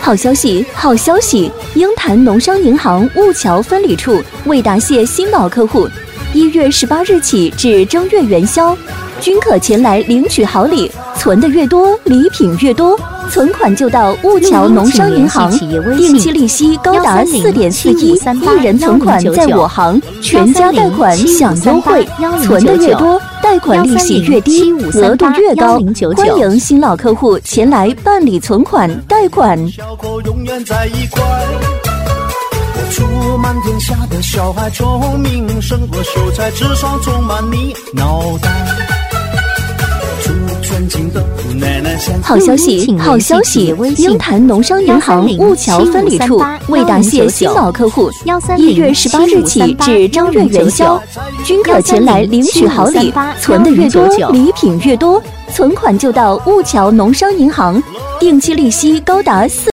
好消息，好消息！鹰潭农商银行雾桥分理处为答谢新老客户，1月18日起至正月元宵，均可前来领取好礼，存的越多，礼品越多。存款就到雾桥农商银行，定期利息高达4.41%，一人存款在我行，全家贷款享优惠，存的越多，贷款利息越低，额度越高。欢迎新老客户前来办理存款贷款。 我出满天下的小孩，聪明胜过秀才，智商充满你脑袋。 好消息，好消息！鹰潭农商银行雾桥分理处为答谢新老客户，1月18日起至正月元宵，均可前来领取好礼，存的越多，礼品越多。存款就到雾桥农商银行，定期利息高达